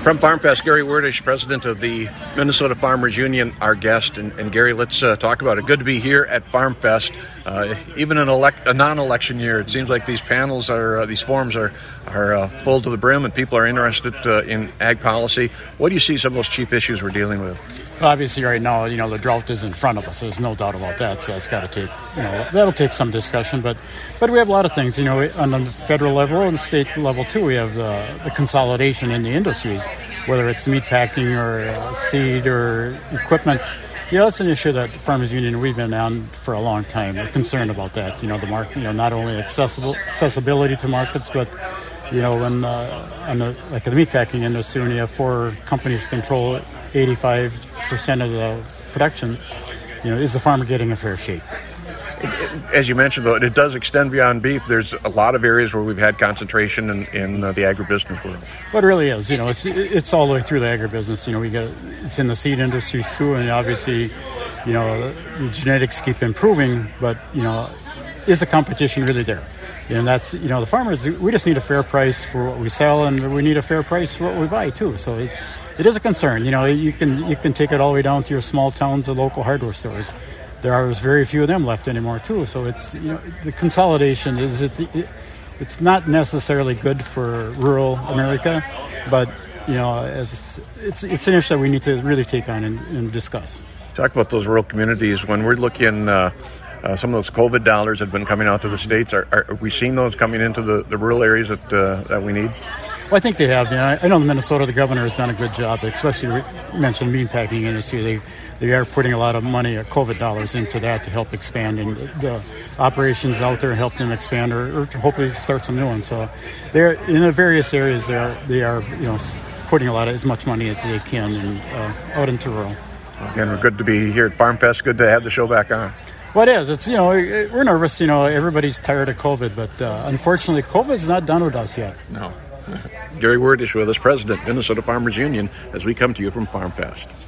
From FarmFest, Gary Werdish, president of the Minnesota Farmers Union, our guest. And Gary, let's talk about it. Good to be here at FarmFest. Even in a non-election year, it seems like these panels these forums are full to the brim, and people are interested in ag policy. What do you see some of those chief issues we're dealing with? Well, obviously, right now, the drought is in front of us. There's no doubt about that. So it's got to take, that'll take some discussion. But we have a lot of things, on the federal level and the state level too. We have the consolidation in the industries, whether it's meat packing or seed or equipment. That's an issue that Farmers Union, we've been on for a long time. We're concerned about that. The market, not only accessibility to markets, but when in the meat packing industry, when you have 4 companies control 85% of the production, is the farmer getting a fair shake? As you mentioned, though, it does extend beyond beef. There's a lot of areas where we've had concentration in the agribusiness world. Well, it really is. It's all the way through the agribusiness. It's in the seed industry too, and obviously, the genetics keep improving. But is the competition really there? And that's the farmers. We just need a fair price for what we sell, and we need a fair price for what we buy too. So it is a concern. You can take it all the way down to your small towns, the local hardware stores. There are very few of them left anymore too. So it's the consolidation it's not necessarily good for rural America, but as it's an issue that we need to really take on and discuss. Talk about those rural communities. When we're looking, some of those COVID dollars have been coming out to the states. Are we seeing those coming into the rural areas that we need? Well, I think they have. I know in Minnesota, the governor has done a good job, especially you mentioned meat packing industry. They are putting a lot of money, COVID dollars, into that to help expand the operations out there and help them expand or hopefully start some new ones. So they're in the various areas. They are putting as much money as they can out into rural. Again, we're good to be here at FarmFest. Good to have the show back on. Well, it is. It's we're nervous. Everybody's tired of COVID, but unfortunately, COVID's not done with us yet. No. Gary Werdish with us, president, Minnesota Farmers Union, as we come to you from FarmFest.